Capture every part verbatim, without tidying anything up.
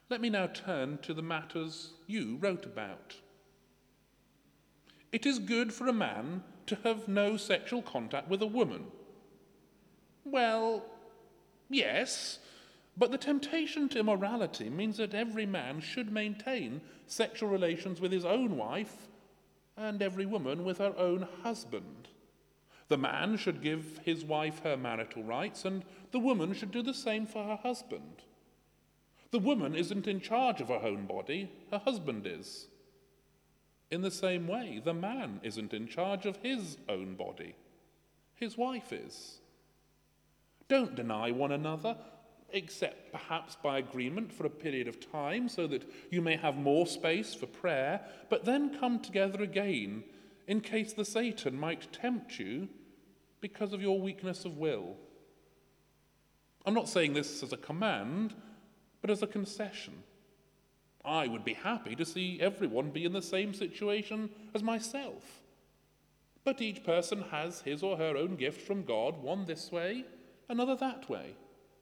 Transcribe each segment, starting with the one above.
Let me now turn to the matters you wrote about. It is good for a man to have no sexual contact with a woman. Well, yes, but the temptation to immorality means that every man should maintain sexual relations with his own wife and every woman with her own husband. The man should give his wife her marital rights, and the woman should do the same for her husband. The woman isn't in charge of her own body, her husband is. In the same way, the man isn't in charge of his own body, his wife is. Don't deny one another, except perhaps by agreement for a period of time so that you may have more space for prayer, but then come together again in case the Satan might tempt you because of your weakness of will. I'm not saying this as a command, but as a concession. I would be happy to see everyone be in the same situation as myself. But each person has his or her own gift from God, one this way, another that way.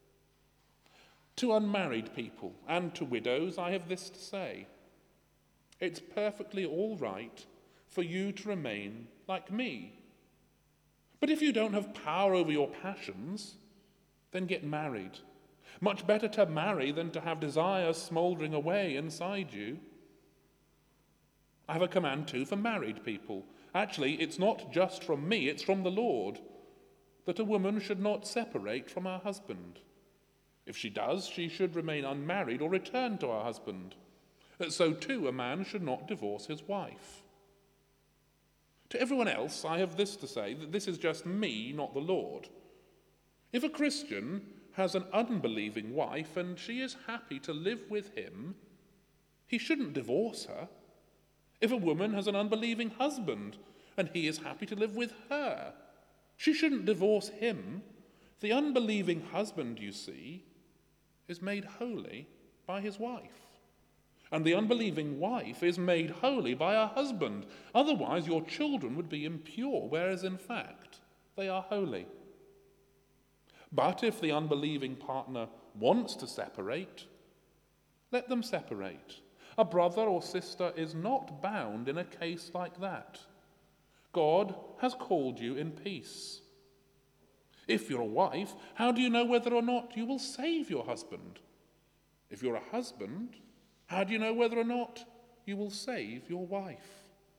To unmarried people and to widows, I have this to say. It's perfectly all right for you to remain like me. But if you don't have power over your passions, then get married. Much better to marry than to have desires smouldering away inside you. I have a command too for married people. Actually, it's not just from me, it's from the Lord, that a woman should not separate from her husband. If she does, she should remain unmarried or return to her husband. So too, a man should not divorce his wife. To everyone else, I have this to say, that this is just me, not the Lord. If a Christian has an unbelieving wife and she is happy to live with him, he shouldn't divorce her. If a woman has an unbelieving husband and he is happy to live with her, she shouldn't divorce him. The unbelieving husband, you see, is made holy by his wife. And the unbelieving wife is made holy by her husband. Otherwise, your children would be impure, whereas in fact, they are holy. But if the unbelieving partner wants to separate, let them separate. A brother or sister is not bound in a case like that. God has called you in peace. If you're a wife, how do you know whether or not you will save your husband? If you're a husband, how do you know whether or not you will save your wife?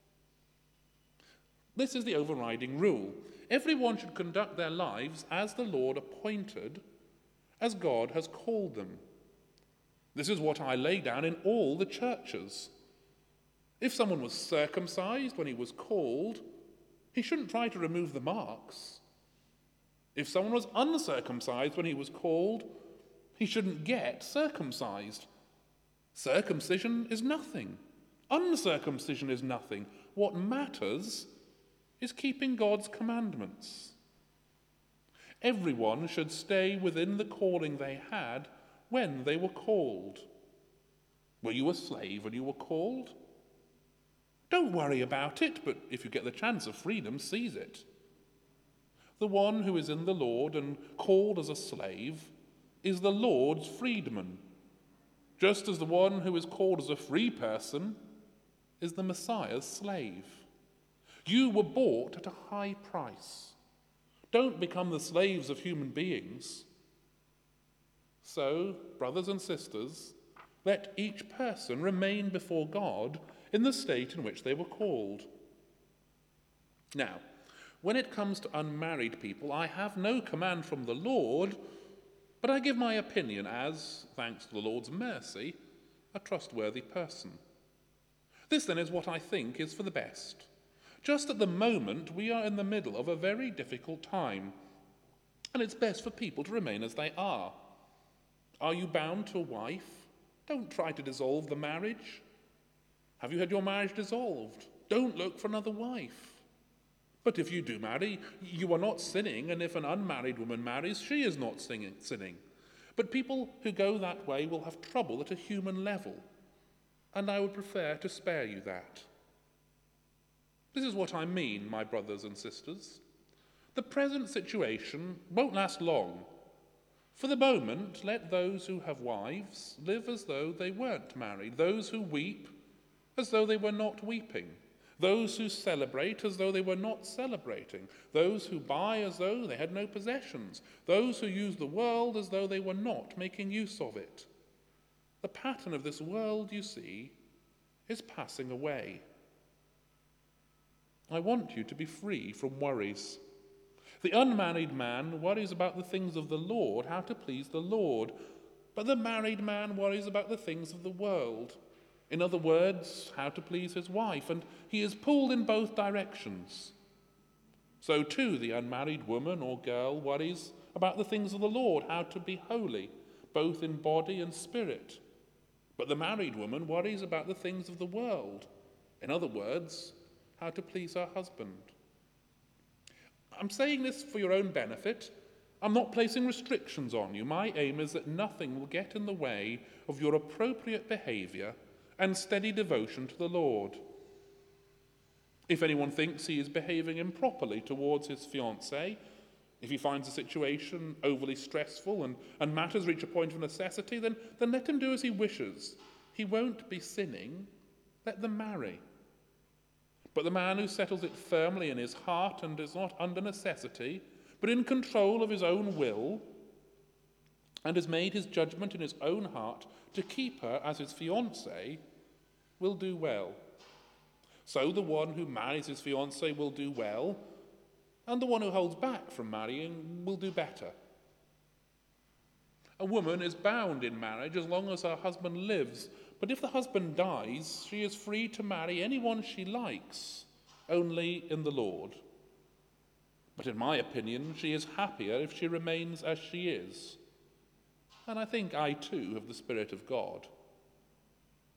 This is the overriding rule. Everyone should conduct their lives as the Lord appointed, as God has called them. This is what I lay down in all the churches. If someone was circumcised when he was called, he shouldn't try to remove the marks. If someone was uncircumcised when he was called, he shouldn't get circumcised. Circumcision is nothing. Uncircumcision is nothing. What matters is keeping God's commandments. Everyone should stay within the calling they had when they were called. Were you a slave when you were called? Don't worry about it, but if you get the chance of freedom, seize it. The one who is in the Lord and called as a slave is the Lord's freedman, just as the one who is called as a free person is the Messiah's slave. You were bought at a high price. Don't become the slaves of human beings. So, brothers and sisters, let each person remain before God in the state in which they were called. Now, when it comes to unmarried people, I have no command from the Lord, but I give my opinion as, thanks to the Lord's mercy, a trustworthy person. This then is what I think is for the best. Just at the moment, we are in the middle of a very difficult time, and it's best for people to remain as they are. Are you bound to a wife? Don't try to dissolve the marriage. Have you had your marriage dissolved? Don't look for another wife. But if you do marry, you are not sinning, and if an unmarried woman marries, she is not sinning. But people who go that way will have trouble at a human level, and I would prefer to spare you that. This is what I mean, my brothers and sisters. The present situation won't last long. For the moment, let those who have wives live as though they weren't married, those who weep as though they were not weeping, those who celebrate as though they were not celebrating, those who buy as though they had no possessions, those who use the world as though they were not making use of it. The pattern of this world, you see, is passing away. I want you to be free from worries. The unmarried man worries about the things of the Lord, how to please the Lord, but the married man worries about the things of the world. In other words, how to please his wife, and he is pulled in both directions. So too the unmarried woman or girl worries about the things of the Lord, how to be holy, both in body and spirit. But the married woman worries about the things of the world. In other words, how to please her husband. I'm saying this for your own benefit. I'm not placing restrictions on you. My aim is that nothing will get in the way of your appropriate behavior and steady devotion to the Lord. If anyone thinks he is behaving improperly towards his fiancée, if he finds the situation overly stressful and, and matters reach a point of necessity, then, then let him do as he wishes. He won't be sinning. Let them marry. But the man who settles it firmly in his heart and is not under necessity, but in control of his own will, and has made his judgment in his own heart to keep her as his fiancée, will do well. So the one who marries his fiancée will do well, and the one who holds back from marrying will do better. A woman is bound in marriage as long as her husband lives, but if the husband dies, she is free to marry anyone she likes, only in the Lord. But in my opinion, she is happier if she remains as she is. And I think I too have the Spirit of God.